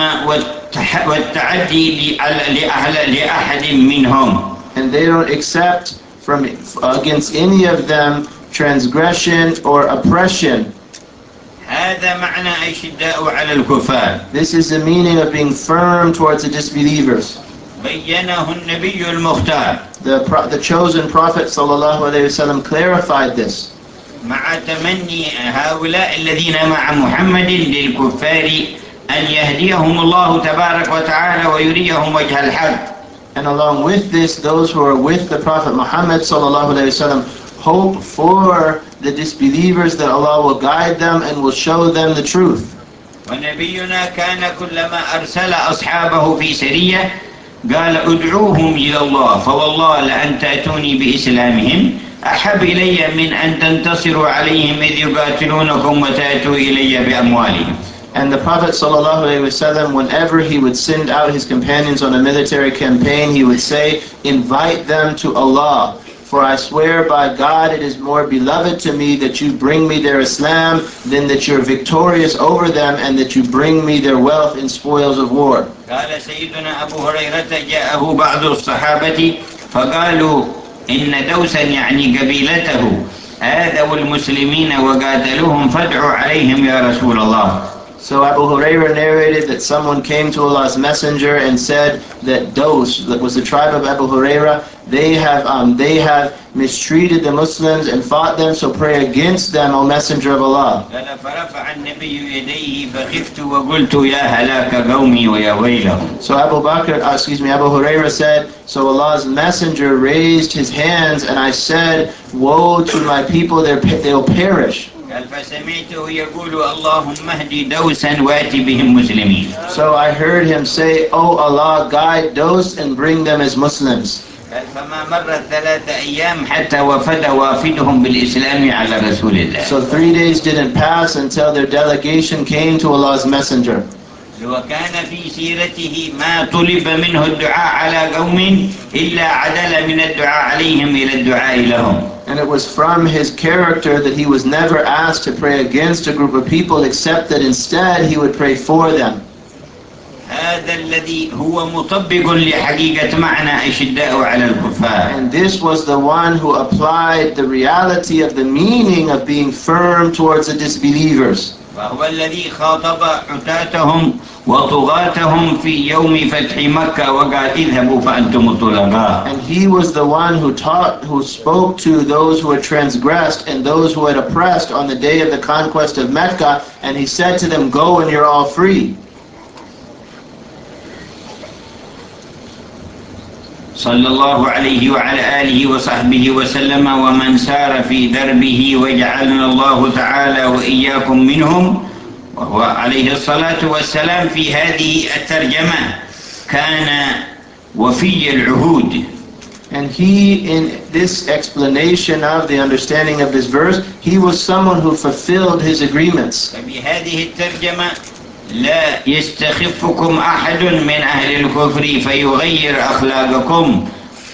S1: والتعدي لأحد منهم.
S2: And they don't accept from against any of them transgression or oppression.
S1: هذا معنى أشداء على الكفار.
S2: This is the meaning of being firm towards the disbelievers.
S1: بينه النبي المختار.
S2: The, the chosen Prophet sallallahu alaihi wasallam clarified this.
S1: مع تمني هؤلاء الذين مع محمد للكفار أن يهديهم الله تبارك وتعالى ويريهم وجه الحق.
S2: And along with this, those who are with the Prophet Muhammad sallallahu alaihi wasallam hope for the disbelievers that Allah will guide them and will show them the truth.
S1: ونبينا كان كلما أرسل أصحابه في سرية قال ادعوهم إلى الله فوالله لأن تأتوني بإسلامهم أحب إلي من أن تنتصروا عليهم إذ يقاتلونكم وتأتوا إلي بأموالهم.
S2: And the Prophet ﷺ, whenever he would send out his companions on a military campaign, he would say, invite them to Allah. For I swear by God, it is more beloved to me that you bring me their Islam than that you're victorious over them and that you bring me their wealth and spoils of war.
S1: قال سيدنا أبو هريرة جاءه بعض الصحابة فقالوا إن دوسا يعني قبيلته آذوا المسلمين وقاتلوهم فادعوا عليهم يا رسول الله.
S2: So Abu Hurairah narrated that someone came to Allah's Messenger and said that Dos, that was the tribe of Abu Hurairah, they have um, they have mistreated the Muslims and fought them, so pray against them, O Messenger of Allah. So Abu Bakr, uh, excuse me, Abu Hurairah said, so Allah's Messenger raised his hands and I said, woe to my people, they'll perish. So I heard him say, oh Allah, guide Dos and bring them as Muslims. So three days didn't pass until their delegation came to Allah's Messenger.
S1: وكان في سيرته ما طلب منه الدعاء على قوم إلا عدل من الدعاء عليهم إلى الدعاء لهم.
S2: And it was from his character that he was never asked to pray against a group of people, except that instead he would pray for them.
S1: هذا الذي هو مطبق لحقيقة معنى أشداء على الكفار.
S2: And this was the one who applied the reality of the meaning of being firm towards the disbelievers.
S1: وهو الذي خاطب عتاتهم وطغاتهم في يوم فتح مكة وقال اذهبوا فأنتم الطلقاء.
S2: And he was the one who taught, who spoke to those who had transgressed and those who had oppressed on the day of the conquest of Mecca, and he said to them, go and you're all free.
S1: صلى الله عليه وعلى آله وصحبه وسلم ومن سار في دربه وجعلنا الله تعالى وإياكم منهم. وهو عليه الصلاة والسلام في هذه الترجمة كان وفي العهود.
S2: And he, in this explanation of the understanding of this verse, he was someone who fulfilled his agreements.
S1: فبهذه الترجمة لا يستخفكم أحد من أهل الكفر فيغير أخلاقكم.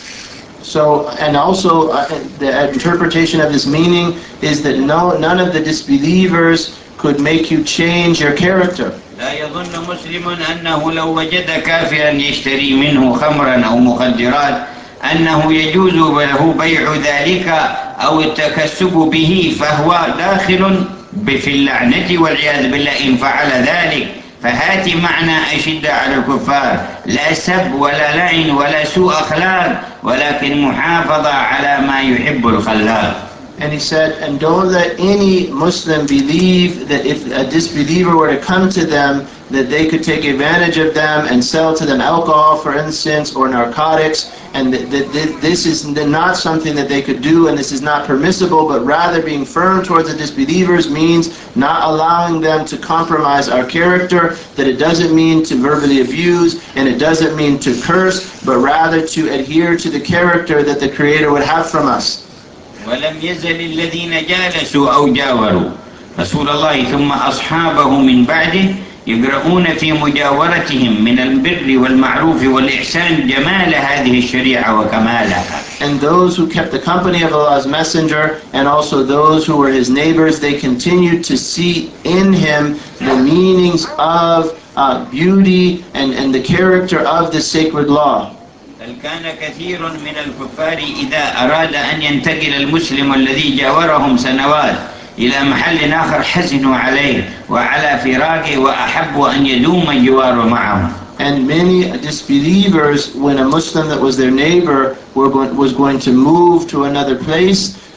S2: So, and also uh, the interpretation of this meaning is that no, none of the disbelievers could make you change your character.
S1: لا يظن مسلم أنه لو وجد كافرا يشتري منه خمرا أو مخدرات أنه يجوز له بيع ذلك أو التكسب به فهو داخل في اللعنة والعياذ بالله إن فعل ذلك. فهات معنى أشد على الكفار لا سب ولا لعن ولا سوء أخلاق ولكن محافظة على ما يحب الخلاق.
S2: And he said, and don't let any Muslim believe that if a disbeliever were to come to them, that they could take advantage of them and sell to them alcohol, for instance, or narcotics, and that, that, that this is not something that they could do, and this is not permissible, but rather being firm towards the disbelievers means not allowing them to compromise our character, that it doesn't mean to verbally abuse, and it doesn't mean to curse, but rather to adhere to the character that the Creator would have from us.
S1: ولم يزل الذين جالسوا أو جاوروا رسول الله ثم أصحابه من بعده يقرؤون في مجاورتهم من البر والمعروف والإحسان جمال هذه الشريعة وكمالها.
S2: And those who kept the company of Allah's Messenger and also those who were his neighbors, they continued to see in him the meanings of uh, beauty and, and the character of the sacred law.
S1: بل كان كثير من الكفار إذا أراد أن ينتقل المسلم الذي جاورهم سنوات إلى محل آخر حزنوا عليه وعلى فراقه وأحبوا أن يدوم الجوار معهم.
S2: And many disbelievers, when a Muslim that was their neighbor were going, was going to move to another place,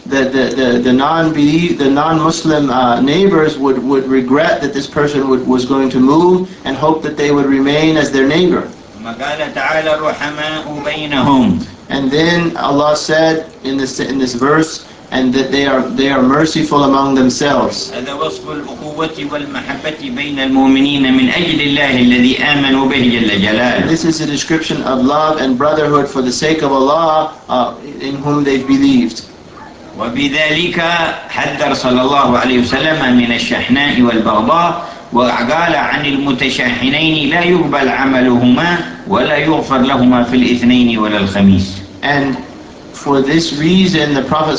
S2: the, the, the, the non-believe, the non-Muslim uh, neighbors would, would regret that this person would, was going to move and hope that they would remain as their neighbor.
S1: قال تعالى الرحماء بينهم.
S2: And then Allah said in this, in this verse, and that they are, they are merciful among themselves.
S1: هذا وصف الأخوة والمحبة بين المؤمنين من أجل الله الذي آمنوا به جل جلاله.
S2: This is a description of love and brotherhood for the sake of Allah, uh, in whom they believed.
S1: وبذلك حذر صلى الله عليه وسلم من الشحناء والبغضاء، وقال عن المتشاحنين لا يقبل عملهما ولا يغفر لهما في الاثنين ولا الخميس.
S2: And for this reason, the Prophet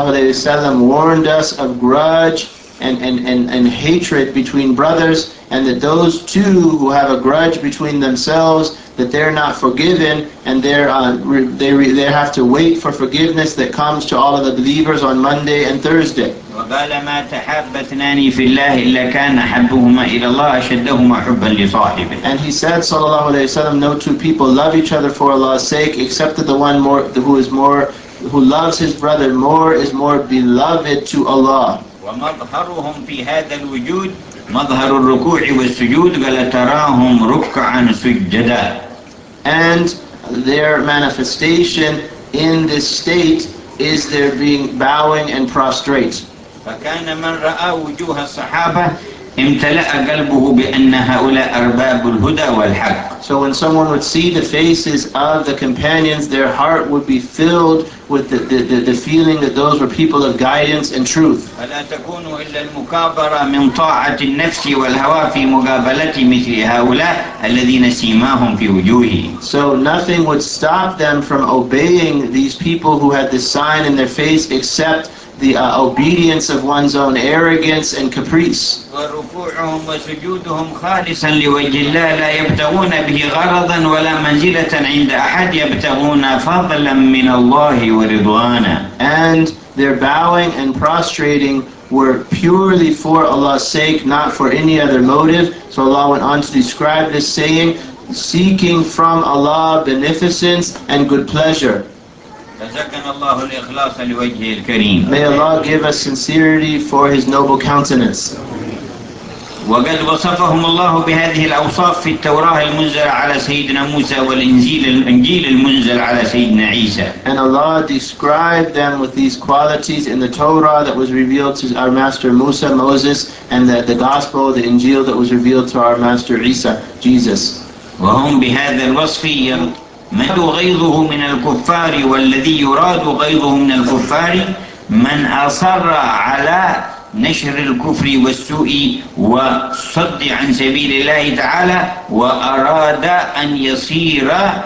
S2: ﷺ warned us of grudge and, and, and, and hatred between brothers, and that those two who have a grudge between themselves, that they're not forgiven, and they're, uh, re, they, re, they have to wait for forgiveness that comes to all of the believers on Monday and Thursday.
S1: وقال ما تحاب اثنان في الله إلا كان حبهما إلى الله أشدهما حبا لصاحبه.
S2: And he said, sallallahu alayhi wa sallam, no two people love each other for Allah's sake, except that the one more who is more, who loves his brother more, is more beloved to Allah.
S1: ومظهرهم في هذا الوجود مظهر الركوع والسجود قال تراهم ركعا سجدا.
S2: And their manifestation in this state is their being bowing and prostrate.
S1: فكان من رأى وجوه الصحابة امتلأ قلبه بأن هؤلاء أرباب الهدى والحق.
S2: So when someone would see the faces of the companions, their heart would be filled with the, the, the, the feeling that those were people of guidance and truth.
S1: فلا تكون إلا المكابرة من طاعة النفس والهوى في مقابلة مثل هؤلاء الذين سيماهم في وجوههم.
S2: So nothing would stop them from obeying these people who had this sign in their face except the uh, obedience of one's own arrogance and caprice.
S1: وركوعهم وسجودهم خالصا لوجه الله لا يبتغون به غرضا ولا منزلة عند أحد يبتغون فضلا من الله ورضوانا.
S2: And their bowing and prostrating were purely for Allah's sake, not for any other motive. So Allah went on to describe this saying, seeking from Allah beneficence and good pleasure.
S1: رزقنا الله الإخلاص لوجهه الكريم.
S2: May Allah give us sincerity for His noble countenance.
S1: وقد وصفهم الله بهذه الأوصاف في التوراة المنزلة على سيدنا موسى والإنجيل الإنجيل المنزل على سيدنا عيسى.
S2: And Allah described them with these qualities in the Torah that was revealed to our master Musa, Moses, and the, the Gospel, the Injil that was revealed to our master Isa, Jesus.
S1: وهم بهذا الوصف يمد غيظه من الكفار، والذي يراد غيظه من الكفار من أصر على نشر الكفر والسوء والصد عن سبيل الله تعالى وأراد أن يصير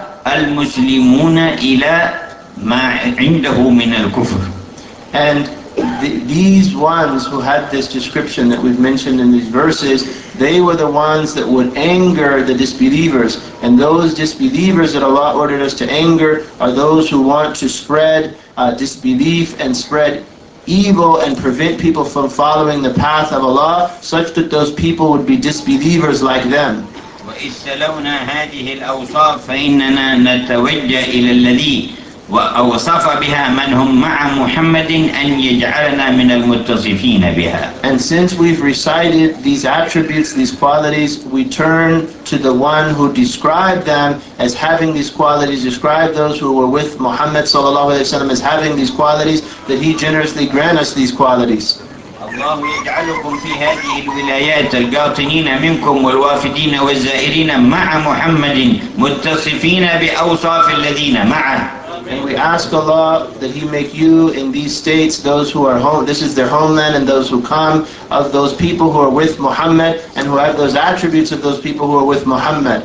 S1: المسلمون إلى ما عنده من الكفر.
S2: And th these ones who had this description that we've mentioned in these verses, they were the ones that would anger the disbelievers. And those disbelievers that Allah ordered us to anger are those who want to spread uh, disbelief and spread evil and prevent people from following the path of Allah, such that those people would be disbelievers like them.
S1: وإذ تلونا هذه الأوصاف فإننا نتوجه إلى الذي وأوصف بها من هم مع محمد أن يجعلنا من المتصفين بها.
S2: And since we've recited these attributes, these qualities, we turn to the one who described them as having these qualities, described those who were with Muhammad sallallahu alaihi wasallam as having these qualities, that he generously grant us these qualities.
S1: الله يجعلكم في هذه الولايات القاطنين منكم والوافدين والزائرين مع محمد متصفين بأوصاف الذين معه.
S2: And we ask Allah that He make you in these states, those who are home, this is their homeland, and those who come, of those people who are with Muhammad and who have those attributes of those people who are with Muhammad.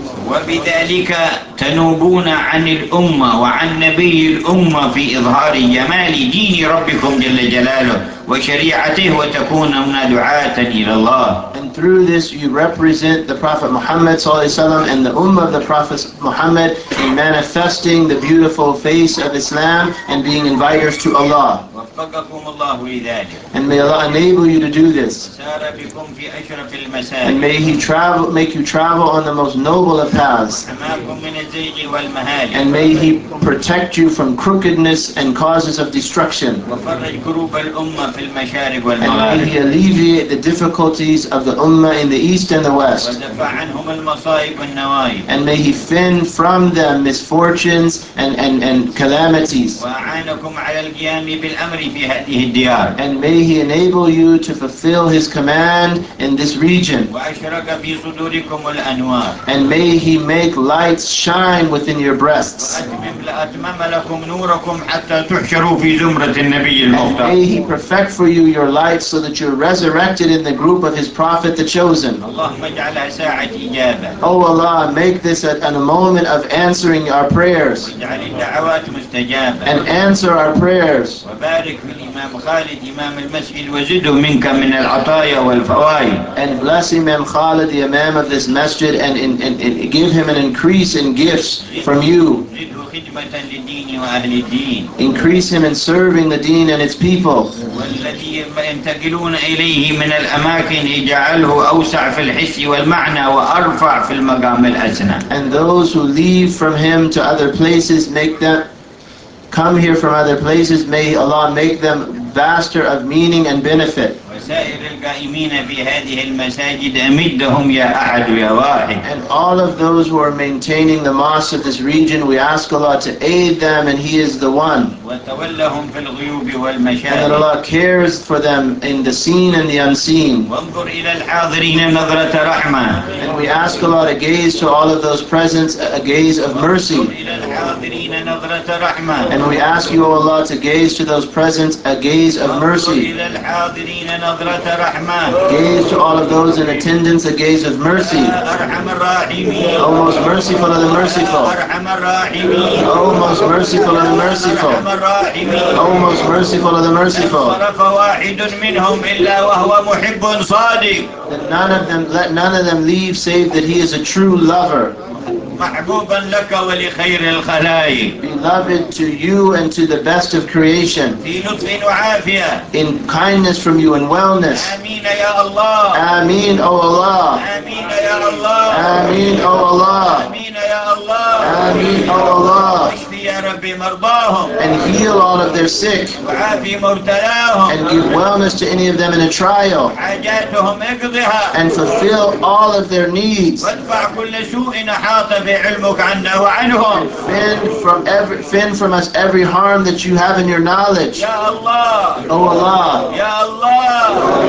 S1: وبذلك تنوبون عن الأمة وعن نبي الأمة في إظهار جمال دين ربكم جل جلاله وشريعته وتكونون دعاة إلى الله.
S2: And through this you represent the Prophet Muhammad sallallahu alaihi wasallam and the Ummah of the Prophet Muhammad in manifesting the beautiful face of Islam and being inviters to Allah.
S1: وفقكم الله الله لذلك.
S2: And may Allah enable you to do this.
S1: وسار بكم في أشرف
S2: And
S1: المساجد.
S2: may He travel, make you travel on the most noble of paths.
S1: وحماكم من الزيغ والمهالك.
S2: And may He protect you from crookedness and causes of destruction.
S1: وفرج كروب الأمة في المشارق
S2: And may
S1: والمغارب.
S2: He alleviate the difficulties of the Ummah in the East and the West.
S1: ودفع عنهم المصائب والنوائب.
S2: And may He fend from them misfortunes and, and, and calamities.
S1: وأعانكم على القيام بالأمر في هذه الديار.
S2: And may He enable you to fulfill His command in this region.
S1: وأشرق في صدوركم الأنوار.
S2: And may He make lights shine within your breasts.
S1: وأتمم أتمم لكم نوركم حتى تحشروا في زمرة النبي
S2: And
S1: المختار.
S2: may He perfect for you your light so that you're resurrected in the group of His Prophet, the chosen.
S1: اللهم اجعلها ساعة إجابة.
S2: Oh Allah, make this a, a moment of answering our prayers.
S1: واجعل الدعوات مستجابة.
S2: And answer our prayers.
S1: وبارك في الإمام خالد إمام المسجد وزده منك من العطايا والفوائد.
S2: And bless Imam Khalid, the Imam of this masjid, and, and, and, and give him an increase in gifts from you.
S1: زده خدمة للدين وأهل الدين.
S2: Increase him in serving the deen and its people.
S1: والذي ينتقلون إليه من الأماكن اجعله أوسع في الحس والمعنى وأرفع في المقام الأسنى.
S2: And those who leave from him to other places, make them come here from other places, may Allah make them vaster of meaning and benefit.
S1: وسائر القائمين في هذه المساجد أمدهم يا أحد يا واحد.
S2: And all of those who are maintaining the mosques of this region, we ask Allah to aid them, and He is the one.
S1: وتولهم في الغيوب
S2: And that
S1: والمشاهد.
S2: Allah cares for them in the seen and the unseen.
S1: وانظر إلى الحاضرين نظرة رحمة.
S2: And we ask Allah to gaze to all of those present a gaze of mercy.
S1: وانظر إلى الحاضرين نظرة رحمة.
S2: And we ask you, O Allah, to gaze to those present a gaze of
S1: وانظر
S2: mercy.
S1: إلى الحاضرين نظرة رحمة.
S2: Gaze to all of those in attendance a gaze of mercy.
S1: أرحم الراحمين.
S2: O most merciful of the merciful.
S1: أرحم الراحمين.
S2: O most merciful of the merciful.
S1: أرحم الراحمين.
S2: O most merciful of the merciful.
S1: انصرف واحد منهم إلا وهو محب صادق.
S2: That none of them, let none of them leave save that he is a true lover.
S1: محبوبا لك ولخير الخلائق.
S2: Beloved to you and to the best of creation.
S1: في لطف وعافية.
S2: In kindness from you and wellness.
S1: آمين يا الله.
S2: Ameen, O Allah.
S1: آمين يا الله.
S2: Ameen, O Allah.
S1: آمين يا الله.
S2: Ameen, O Allah.
S1: اشفي يا ربي مرضاهم.
S2: And heal all of their sick.
S1: وعافي مبتلاهم.
S2: And give wellness to any of them in a trial.
S1: حاجاتهم اقضها.
S2: And fulfill all of their needs.
S1: وادفع كل سوء أحاط بعلمك عنا وعنهم.
S2: Fend from every, fend from us every harm that you have in your knowledge.
S1: يا الله.
S2: O Allah.
S1: يا الله.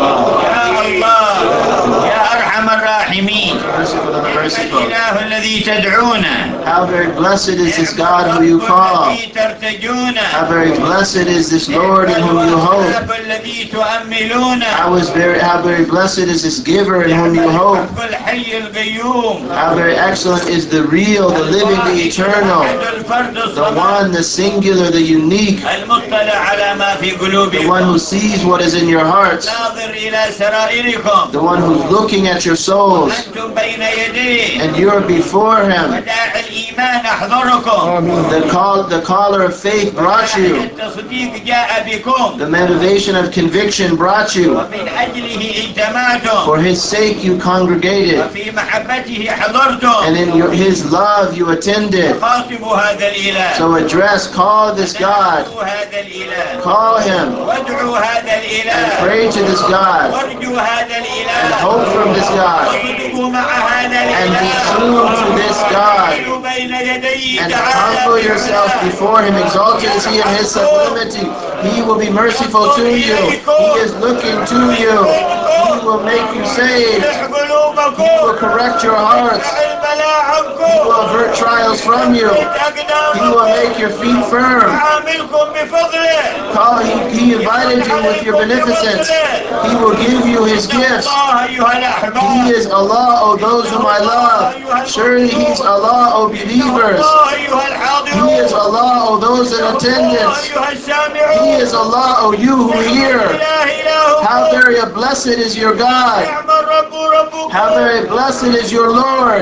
S1: يا الله. يا أرحم الراحمين.
S2: Merciful and merciful.
S1: الإله الذي تدعونه.
S2: How very blessed is this God who you call.
S1: الذي ترتجونه.
S2: How very blessed is this Lord in whom you hope.
S1: الذي تؤملونه.
S2: How is very, how very blessed is this giver in whom you hope.
S1: الحي القيوم.
S2: How very excellent is the real, the living, the eternal, the one, the singular, the unique,
S1: المطلع على ما في قلوبكم.
S2: the one who sees what is in your hearts,
S1: ناظر إلى سرائركم.
S2: the one who's looking at your souls,
S1: أنتم بين يديه.
S2: and you're before him.
S1: وداعي الإيمان أحضركم.
S2: The call, the caller of faith brought you.
S1: التصديق جاء بكم.
S2: The motivation of conviction brought you.
S1: ومن أجله اجتمعتم.
S2: For his sake you congregated,
S1: وفي محبته حضرتم.
S2: and in your, his love you attended.
S1: خاطبوا هذا الإله.
S2: So address, call this God,
S1: ادعوا هذا الإله.
S2: call him,
S1: وادعوا هذا
S2: and
S1: الإله.
S2: pray to this God,
S1: وارجوا هذا
S2: and
S1: الإله.
S2: hope from this God,
S1: وصدقوا مع هذا
S2: and be
S1: الإله.
S2: true to this God,
S1: وقولوا بين يديه
S2: and
S1: تعالى
S2: humble yourself before him. Exalted is he in his sublimity. He will be merciful to you. He is looking to you. He will make you saved.
S1: يصلح
S2: He
S1: قلوبكم.
S2: will correct your hearts.
S1: البلاء
S2: He will
S1: عنكم.
S2: avert trials from you. He will make your feet firm.
S1: عاملكم بفضله.
S2: Call, he, he invited you with your beneficence. He will give you his gifts.
S1: الله أيها الأحباب.
S2: He is Allah, O those whom I love. Surely He is Allah, O believers.
S1: الله أيها الحاضرون.
S2: He is Allah, O those in attendance.
S1: أيها السامعون.
S2: He is Allah, O you who hear.
S1: إله إله.
S2: How very blessed is your God.
S1: نعم الرب ربكم.
S2: How very blessed is your Lord.
S1: وجه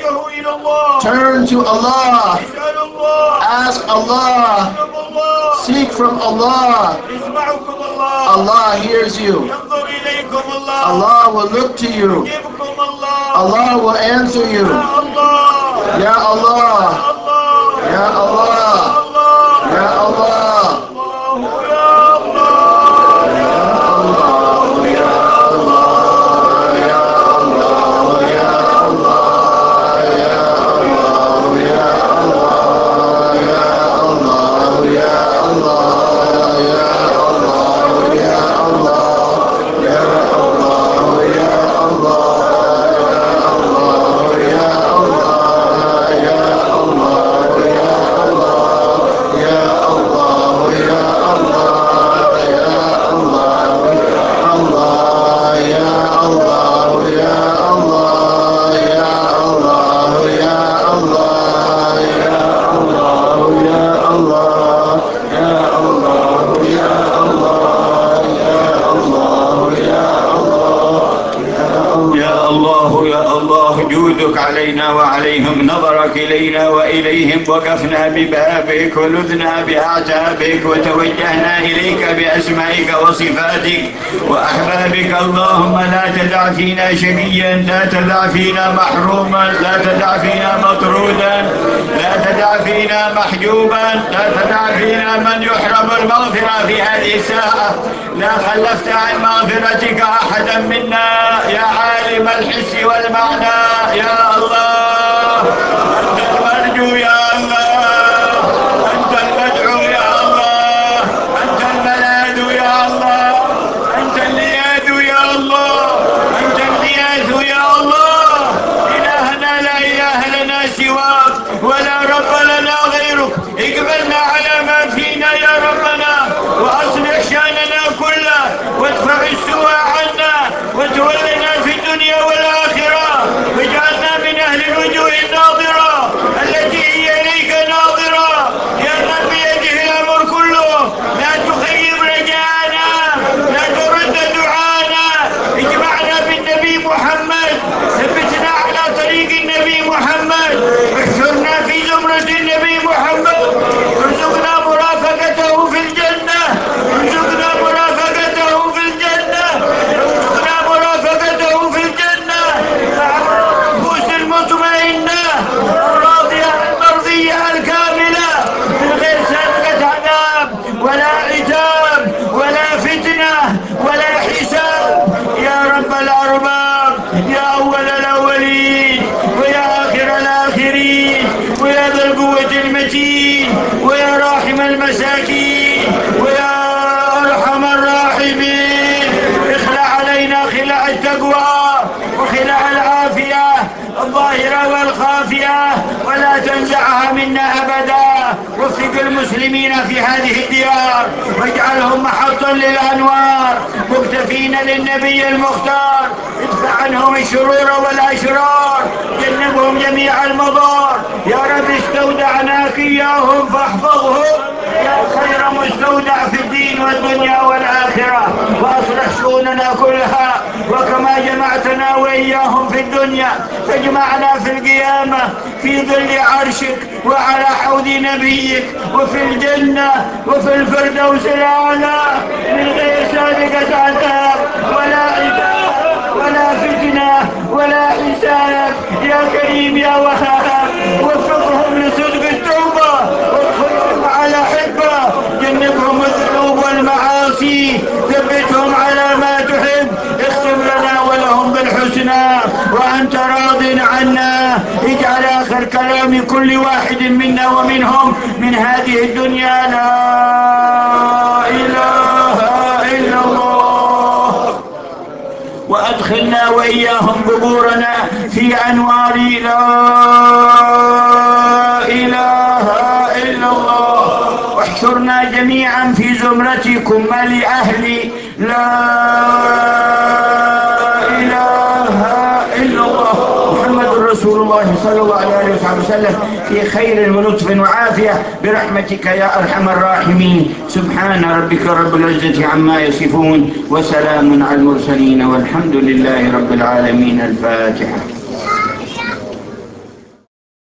S1: توجهوا إلى الله.
S2: Turn to Allah.
S1: اسأل الله.
S2: Ask Allah.
S1: اطلب الله.
S2: Seek from Allah.
S1: يسمعكم الله.
S2: Allah hears you.
S1: ينظر إليكم الله.
S2: Allah will look to you.
S1: يجيبكم الله.
S2: Allah will answer you.
S1: يا الله.
S2: Ya Allah.
S1: الله.
S2: Ya Allah.
S1: الله.
S2: Ya Allah.
S1: الله يا الله. جودك علينا وعليهم، نظرك إلينا وإليهم، وقفنا ببابك ولذنا بأعتابك وتوجهنا إليك بأسمائك وصفاتك وأحبابك. اللهم لا تدع فينا شقيا، لا تدع فينا محروما، لا تدع فينا مطرودا، لا تدع فينا محجوبا، لا تدع فينا من يحرم المغفرة في هذه الساعة. لا خلفت عن مغفرتك أحدا منا يا عالم الحس والمعنى. يا الله أنت المرجو، يا الله أنت المدعو، يا الله أنت الملاذ، يا الله أنت اللياذ، يا الله أنت الغياث، يا الله. إلهنا لا إله لنا سواك ولا رب لنا غيرك. اقبلنا على ما فينا يا ربنا، وأصلح شأننا كله، وادفع السوء عنا، وتولنا في الدنيا والآخرة، واجعلنا من أهل الوجوه الناظرة التي هي إليك ناظرة. يا من بيده الأمر كله، لا تخيب رجاءنا، لا ترد دعانا. اجمعنا بالنبي محمد، ثبتنا على طريق النبي محمد، احشرنا في زمرة النبي محمد، ارزقنا مرافقته في الجنة، ارزقنا مرافقته في الجنة، ارزقنا مرافقته في الجنة مع النفوس المطمئنة الراضية المرضية الكاملة، من غير سابقة عذاب ولا عتاب ولا فتنة ولا حساب. يا رب الأرباب، يا أول الأولين ويا آخر الآخرين، ويا ذا القوة المتين، ويا راحم المساكين، ويا أرحم الراحمين، اخلع علينا خلع التقوى وخلع العافية الظاهرة والخافية، ولا تنزعها منا أبدا. وفق المسلمين في هذه الديار، واجعلهم محطا للأنوار، مكتفين للنبي المختار. ادفع عنهم الشرور والأشرار، جنبهم جميع المضار. يا رب استودعناك إياهم فاحفظهم يا خير مستودع في الدين والدنيا والآخرة، وأصلح شؤوننا كلها. وكما جمعتنا وإياهم في الدنيا، فاجمعنا في القيامة في ظل عرشك وعلى حوض نبيك، وفي الجنة وفي الفردوس الأعلى، من غير سابقة عذاب ولا عتاب ولا فتنة ولا حساب. يا كريم يا وهاب، وفقهم لصدق التوبة، وادخلهم على حبه، جنبهم الذنوب والمعاصي، ثبتهم على ما تحب، اختم لنا ولهم بالحسنى، وأنت راض عنا. اجعل آخر كلام كل واحد منا ومنهم من هذه الدنيا لا إله إلا الله، وأدخلنا وإياهم قبورنا في أنوار لا إله إلا الله، واحشرنا جميعا في زمرتكم لأهل لا إله إلا الله. محمد رسول الله صلى الله عليه وسلم في خير ولطف وعافية برحمتك يا أرحم الراحمين. سبحان ربك رب العزة عما يصفون، وسلام على المرسلين، والحمد لله رب العالمين. الفاتحة.